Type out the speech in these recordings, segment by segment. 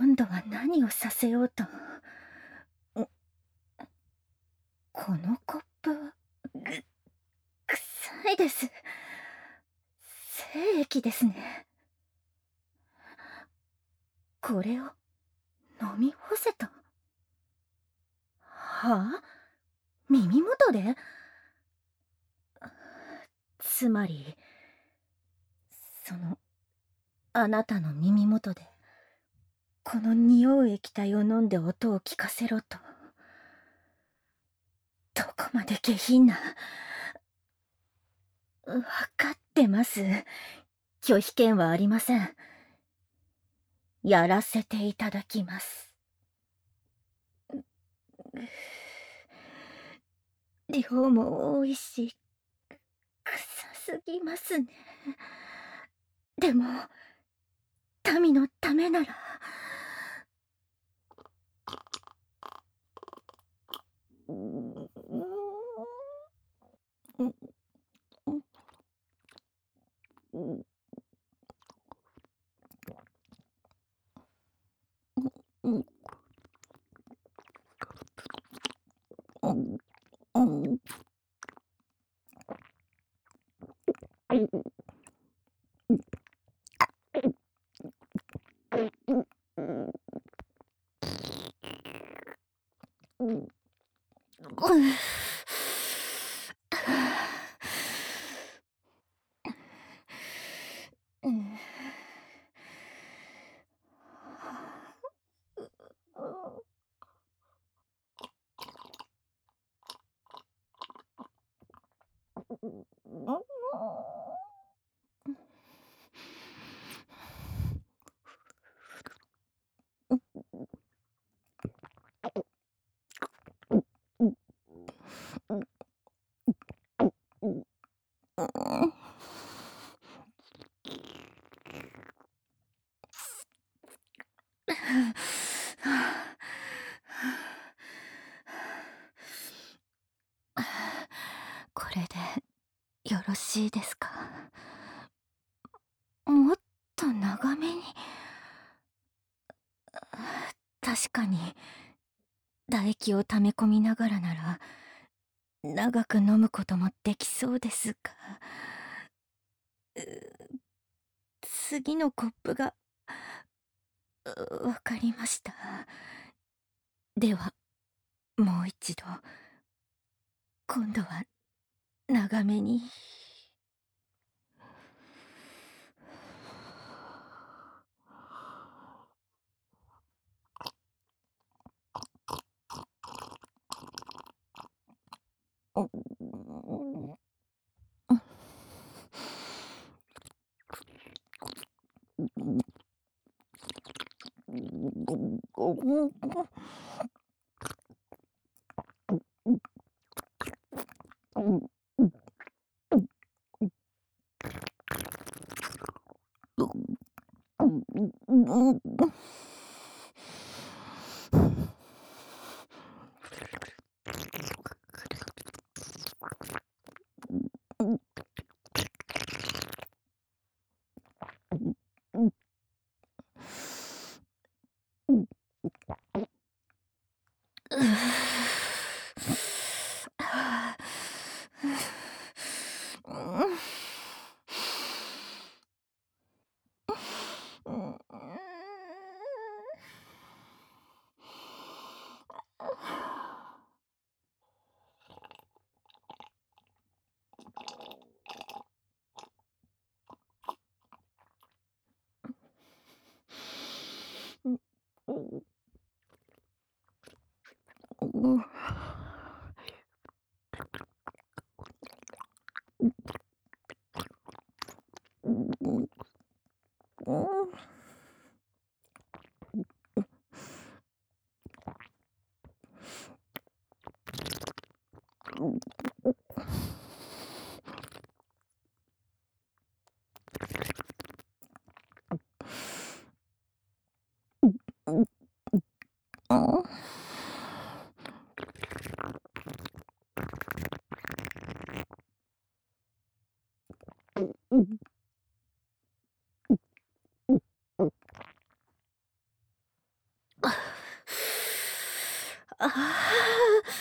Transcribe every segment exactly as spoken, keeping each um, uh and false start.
今度は何をさせようと。んこのコップは、ぐ、臭いです。精液ですね。これを飲み干せと。はあ、耳元で？つまり、その、あなたの耳元で、この匂う液体を飲んで音を聞かせろと。どこまで下品な。わかってます。拒否権はありません。やらせていただきます。量も多いし、臭すぎますね。でも、民のためなら。これでよろしいですか？もっと長めに。確かに唾液を溜め込みながらなら長く飲むこともできそうですが、次のコップが。わかりました。ではもう一度。今度は長めに。 あ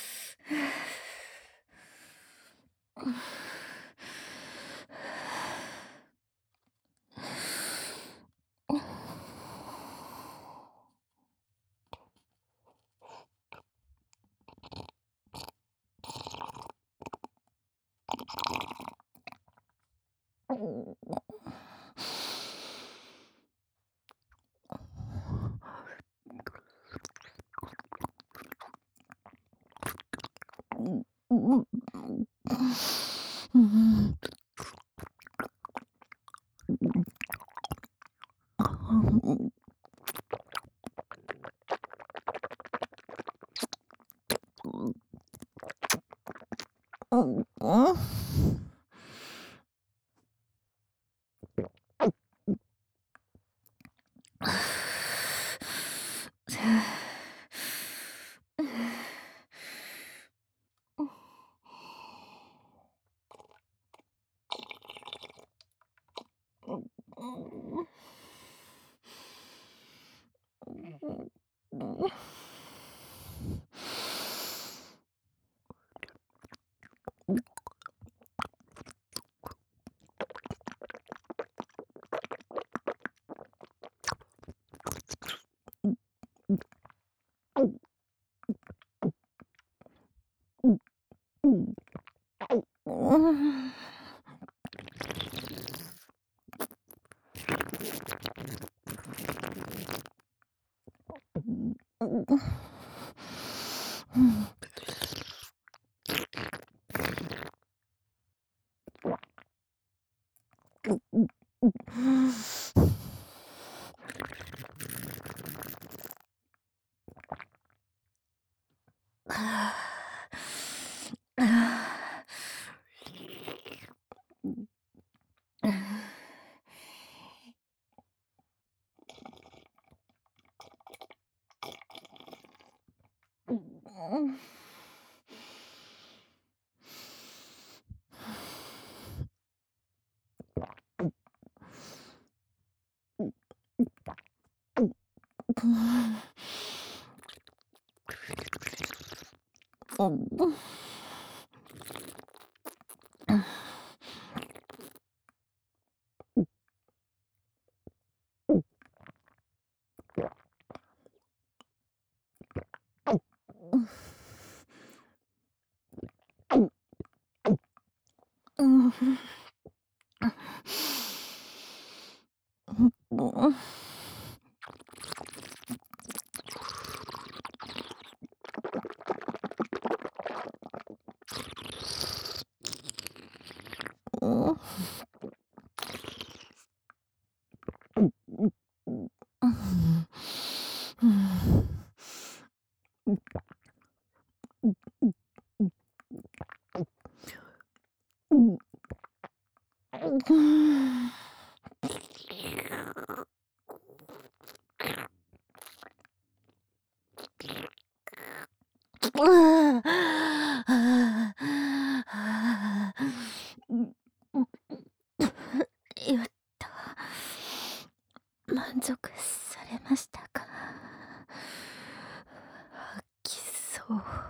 やった。満足されましたか？吐きそう。